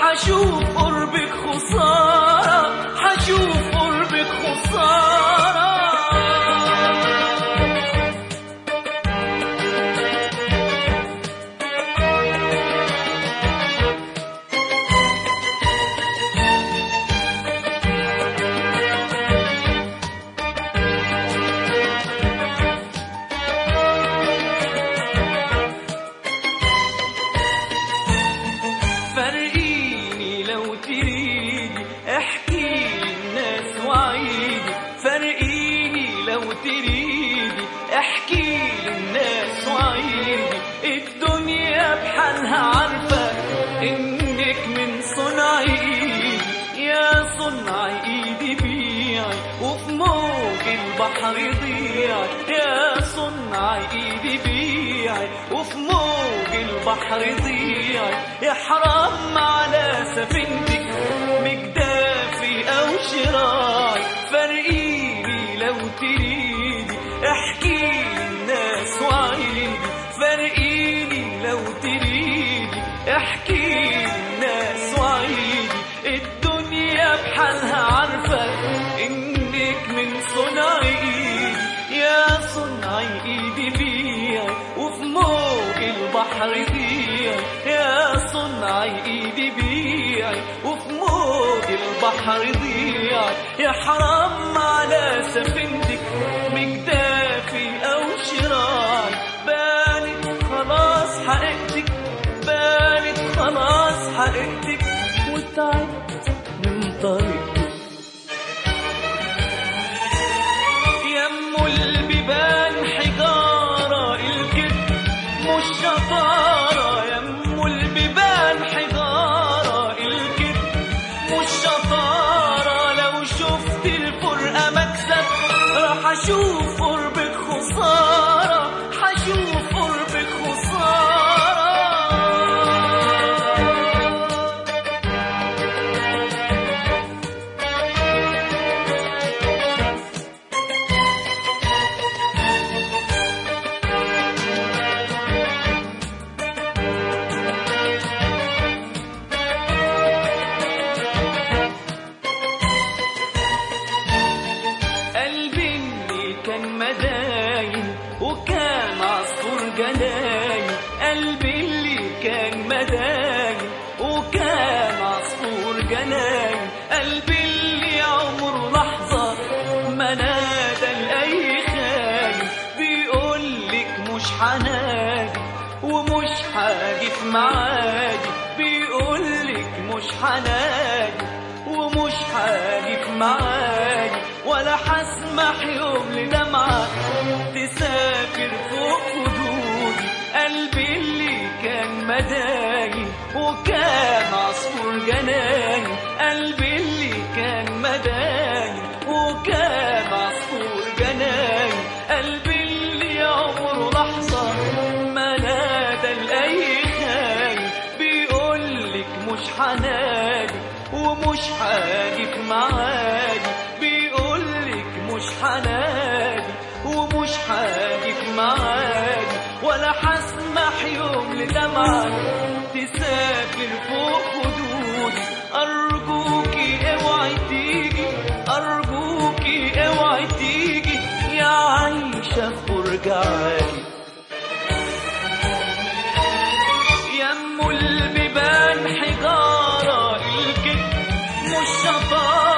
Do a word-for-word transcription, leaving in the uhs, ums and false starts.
حشوف قربك خسارة، حشوف قربك خسارة. فرقيني لو تريدي احكي للناس وعيدي، فرقيني لو تريدي احكي للناس وعيدي. الدنيا بحالها عارفة انك من صنع ايدي، يا صنع ايدي بيعي وفي موج البحر ضيعي، يا صنع ايدي بيعي وفي موج البحر ضيعي. يا حرام على سفينتك مجدافي او شراعي، فرقيني لو تريدي احكي للناس وعيدي، فرقيني لو تريدي احكي للناس وعيدي. الدنيا بحالها عارفة انك من صنع ايدي، يا صنع ايدي بيعي وفي موج البحر ضيعي، يا صنع ايدي بيعي وفي موج البحر ضيعي. يا حرام على سفينتك مجدافي او شراعي، بانت خلاص حقيقتك، بانت خلاص حقيقتك وتعبت من طريقتك. يمو البيبان حجارة الكذب مش شطارة، يمو البيبان حجارة الكذب مش شطارة. لو شفت الفرقة مكسب راح اشوف قربك خسارة، حشوف قربك خسارة. قلبي اللي كان مداين وكان عصفور جناين، قلبي اللي كان مداين وكان عصفور جناين، قلبي اللي عمره لحظة ما نادى لأي خاين. بيقولك مش حناجي ومش هاجي في معادي، بيقولك مش حناجي ومش هاجي في معادي. ولا هسمح يوم لدمعة تسافر فوق خدودي، قلبي اللي كان مداين وكان عصفور جناين، قلبي اللي كان مداين وكان عصفور جناين، قلبي اللي عمره لحظة ما نادى لأي خاين. بيقولك مش حناجي ومش هاجي في معادي، بيقولك مش حناجي ومش هاجي في معادي. ولا هسمح يوم لدمعة تسافر فوق خدودي. أرجوكي اوعي تيجي، أرجوكي اوعي تيجي يا عايشة في برج عالي. يمو البيبان حجارة الكذب مش شطارة،